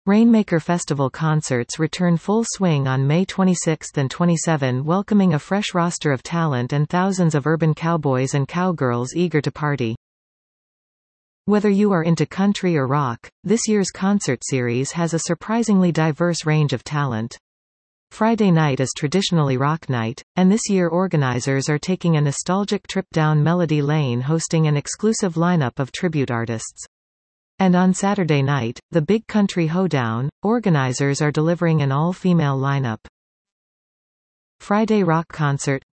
Rainmaker Festival concerts return full swing on May 26 and 27, welcoming a fresh roster of talent and thousands of urban cowboys and cowgirls eager to party. Whether you are into country or rock, this year's concert series has a surprisingly diverse range of talent. Friday night is traditionally rock night, and this year organizers are taking a nostalgic trip down Melody Lane, hosting an exclusive lineup of tribute artists. And on Saturday night, the Big Country Hoedown, organizers are delivering an all-female lineup. Friday rock concert.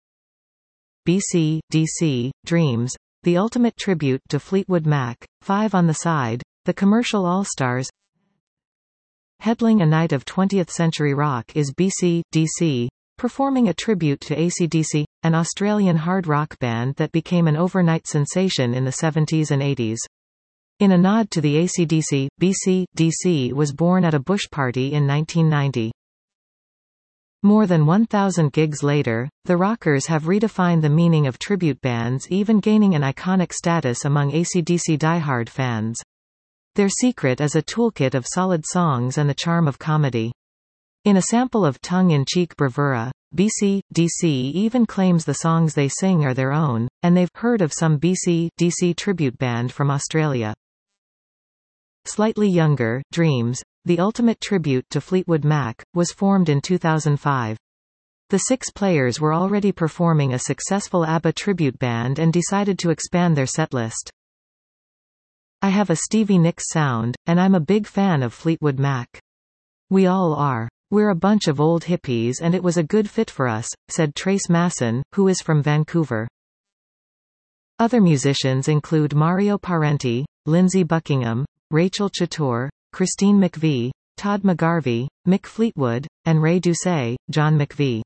BC, DC, Dreams, the ultimate tribute to Fleetwood Mac, 5 on the side, the commercial all-stars. Headlining a night of 20th century rock is BC, DC, performing a tribute to AC/DC, an Australian hard rock band that became an overnight sensation in the 70s and 80s. In a nod to the AC/DC, BC, DC was born at a Bush party in 1990. More than 1,000 gigs later, the Rockers have redefined the meaning of tribute bands, even gaining an iconic status among AC/DC diehard fans. Their secret is a toolkit of solid songs and the charm of comedy. In a sample of tongue-in-cheek bravura, BC/DC even claims the songs they sing are their own, and they've heard of some BC/DC tribute band from Australia. Slightly younger, Dreams, the ultimate tribute to Fleetwood Mac, was formed in 2005. The 6 players were already performing a successful ABBA tribute band and decided to expand their setlist. I have a Stevie Nicks sound, and I'm a big fan of Fleetwood Mac. We all are. We're a bunch of old hippies and it was a good fit for us, said Trace Masson, who is from Vancouver. Other musicians include Mario Parenti, Lindsey Buckingham, Rachel Chatour, Christine McVie, Todd McGarvey, Mick Fleetwood, and Ray Doucet, John McVie.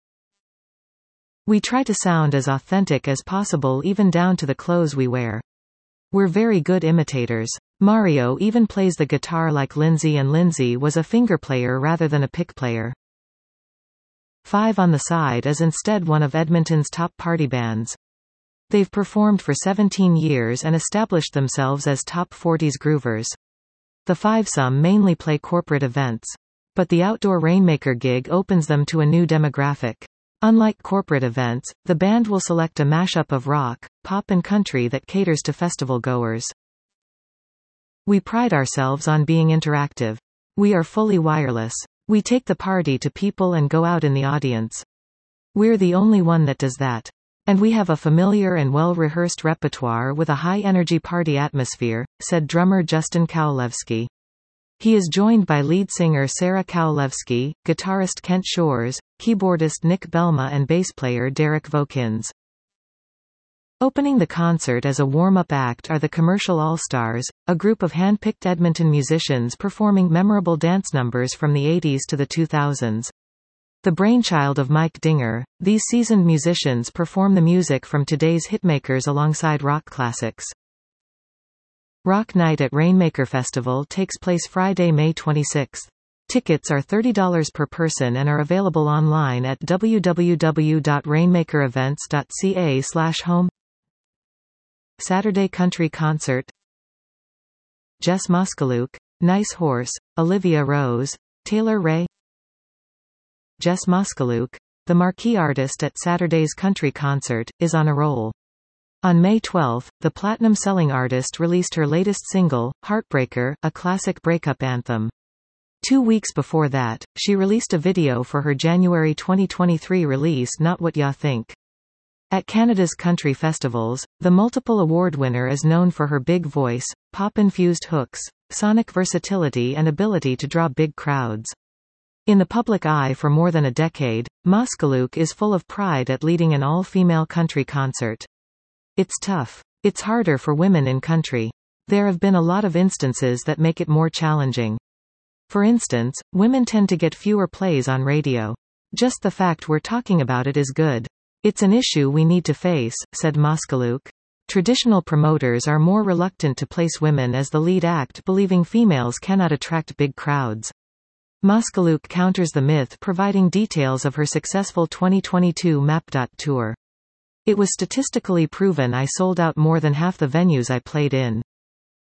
We try to sound as authentic as possible, even down to the clothes we wear. We're very good imitators. Mario even plays the guitar like Lindsey, and Lindsey was a finger player rather than a pick player. 5 on the Side is instead one of Edmonton's top party bands. They've performed for 17 years and established themselves as top 40s groovers. The fivesome mainly play corporate events. But the outdoor Rainmaker gig opens them to a new demographic. Unlike corporate events, the band will select a mashup of rock, pop and country that caters to festival goers. We pride ourselves on being interactive. We are fully wireless. We take the party to people and go out in the audience. We're the only one that does that. And we have a familiar and well-rehearsed repertoire with a high-energy party atmosphere, said drummer Justin Kowalewski. He is joined by lead singer Sarah Kowalewski, guitarist Kent Shores, keyboardist Nick Belma and bass player Derek Vokins. Opening the concert as a warm-up act are the Commercial All-Stars, a group of hand-picked Edmonton musicians performing memorable dance numbers from the 80s to the 2000s. The brainchild of Mike Dinger, these seasoned musicians perform the music from today's hitmakers alongside rock classics. Rock Night at Rainmaker Festival takes place Friday, May 26. Tickets are $30 per person and are available online at www.rainmakerevents.ca/home. Saturday Country Concert. Jess Moskaluke, Nice Horse, Olivia Rose, Taylor Ray. Jess Moskaluke, the marquee artist at Saturday's country concert, is on a roll. On May 12, the platinum-selling artist released her latest single, Heartbreaker, a classic breakup anthem. 2 weeks before that, she released a video for her January 2023 release Not What Ya Think. At Canada's country festivals, the multiple award winner is known for her big voice, pop-infused hooks, sonic versatility and ability to draw big crowds. In the public eye for more than a decade, Moskaluke is full of pride at leading an all-female country concert. It's tough. It's harder for women in country. There have been a lot of instances that make it more challenging. For instance, women tend to get fewer plays on radio. Just the fact we're talking about it is good. It's an issue we need to face, said Moskaluke. Traditional promoters are more reluctant to place women as the lead act, believing females cannot attract big crowds. Moskaluke counters the myth, providing details of her successful 2022 Map. Tour. It was statistically proven I sold out more than half the venues I played in.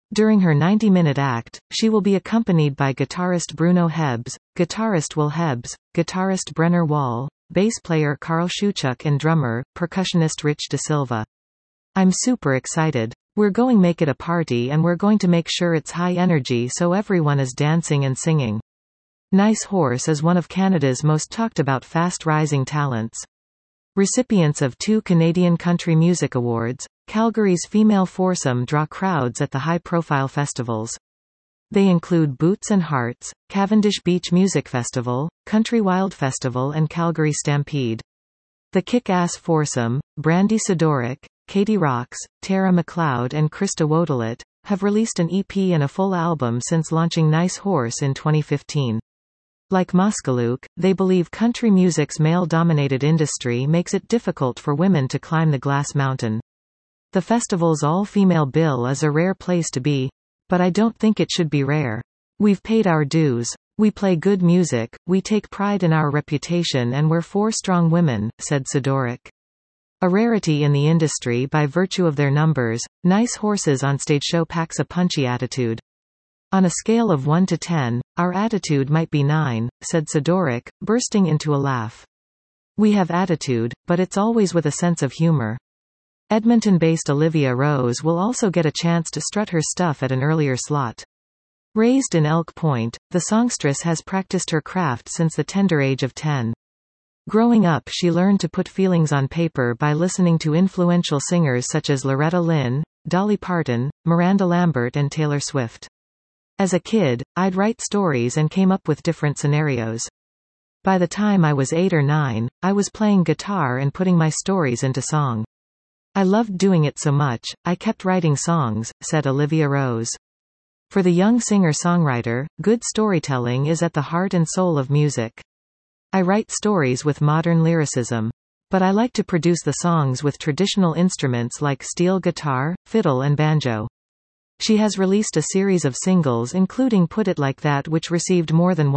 During her 90-minute act, she will be accompanied by guitarist Bruno Hebs, guitarist Will Hebs, guitarist Brenner Wall, bass player Carl Schuchuk and drummer, percussionist Rich De Silva. I'm super excited. We're going make it a party and we're going to make sure it's high energy so everyone is dancing and singing. Nice Horse is one of Canada's most talked about fast-rising talents. Recipients of 2 Canadian Country Music Awards, Calgary's female foursome draw crowds at the high-profile festivals. They include Boots and Hearts, Cavendish Beach Music Festival, Country Wild Festival and Calgary Stampede. The Kick-Ass foursome, Brandy Sidorik, Katie Rocks, Tara McLeod and Krista Wodelet, have released an EP and a full album since launching Nice Horse in 2015. Like Moskalook, they believe country music's male-dominated industry makes it difficult for women to climb the glass mountain. The festival's all-female bill is a rare place to be. But I don't think it should be rare. We've paid our dues. We play good music, we take pride in our reputation and we're 4 strong women, said Sidorik. A rarity in the industry by virtue of their numbers, Nice Horses onstage show packs a punchy attitude. On a scale of 1 to 10, our attitude might be 9, said Sidorik, bursting into a laugh. We have attitude, but it's always with a sense of humor. Edmonton-based Olivia Rose will also get a chance to strut her stuff at an earlier slot. Raised in Elk Point, the songstress has practiced her craft since the tender age of 10. Growing up, she learned to put feelings on paper by listening to influential singers such as Loretta Lynn, Dolly Parton, Miranda Lambert and Taylor Swift. As a kid, I'd write stories and came up with different scenarios. By the time I was 8 or 9, I was playing guitar and putting my stories into song. I loved doing it so much, I kept writing songs, said Olivia Rose. For the young singer-songwriter, good storytelling is at the heart and soul of music. I write stories with modern lyricism. But I like to produce the songs with traditional instruments like steel guitar, fiddle and banjo. She has released a series of singles including Put It Like That which received more than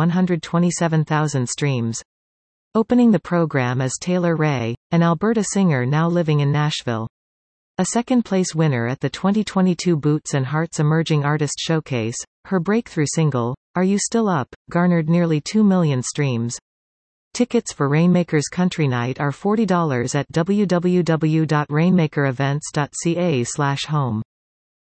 127,000 streams. Opening the program is Taylor Ray, an Alberta singer now living in Nashville. A second-place winner at the 2022 Boots and Hearts Emerging Artist Showcase, her breakthrough single, Are You Still Up?, garnered nearly 2 million streams. Tickets for Rainmaker's Country Night are $40 at www.rainmakerevents.ca/home.